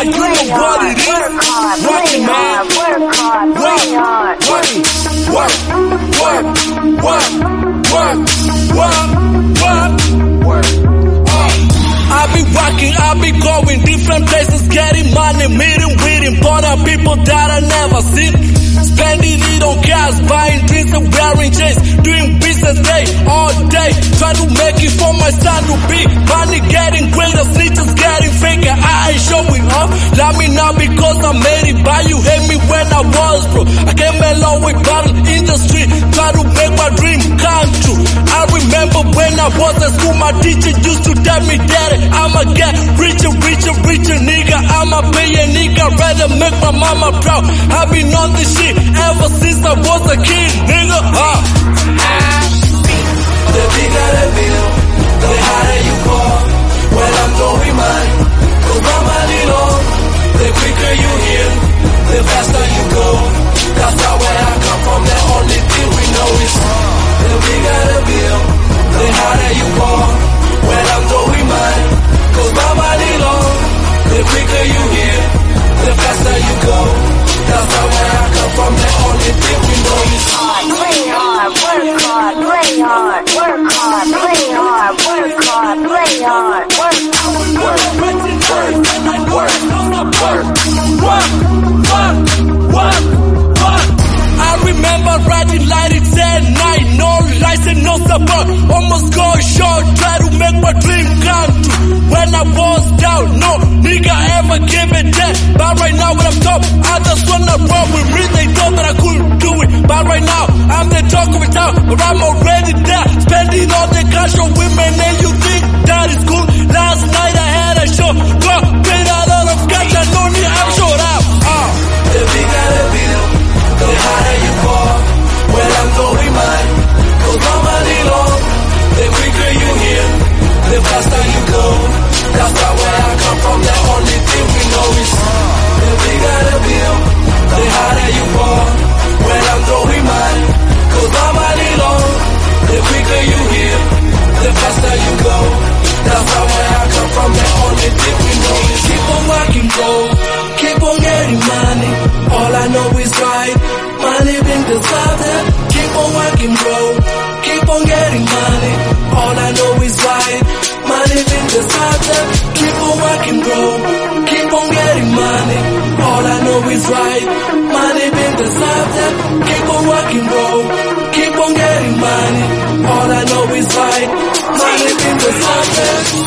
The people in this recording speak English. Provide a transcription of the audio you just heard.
you know what it is. Working, man. Work. I be rocking, I be going different places, getting money, meeting with important people that I never seen. Spending it on cars, buying drinks and wearing chains, doing business day, all day, trying to make it for my son to be. Money getting greater, snitches getting faker, I ain't showing up. Love me now because I made it, but you hate me when I was broke. I came along with battle in the street, try to make my dream come true. I remember when I was at school, my teacher used to tell me, Daddy, I'ma get richer, nigga. I'ma be a nigga, rather make my mama proud. I've been on this shit ever since I was a kid, nigga. The bigger the bill, the harder you fall. When I'm going mine, cause my money long. The quicker you heal, the faster you go. That's not where I come from, the only thing we know is the bigger the bill, the harder you fall. When I'm going mine, cause my money long. The quicker you heal, the faster you go. That's not where I come from, the only thing we know is play hard, work hard, play hard, work hard, play hard, work hard, play hard, I remember riding light, it's at night, no lights and no support. Almost go short, try to make my dream come true. When I was down, no nigga ever gave a damn. But right now when I'm top, I just wanna roll with me. They thought that I couldn't do it, but right now I'm the talk of the town. But I'm already there, spending all the cash on women, and you think that is cool? Last night I had a show, go paid a lot of cash, I don't need, I'm short out. The bigger the bill, the harder you fall. When I'm going mine, cause my money long. The quicker you heal, the faster you go. That's not where I come from, the only thing we know is the bigger the bill, the harder you fall. When I'm going mine, cause my money long. The quicker you heal, the faster you go. That's not where I come from, the only thing we know is keep on working, bro. Keep on getting money. All I know is right. Money being deserved. Keep on working, bro. Keep on getting money. All I know is right. Money being deserved. Keep on working, bro. Keep on getting money. All I know is right. Money being deserved. Keep on working, bro. Keep on getting money. All I know is right. Money being deserved.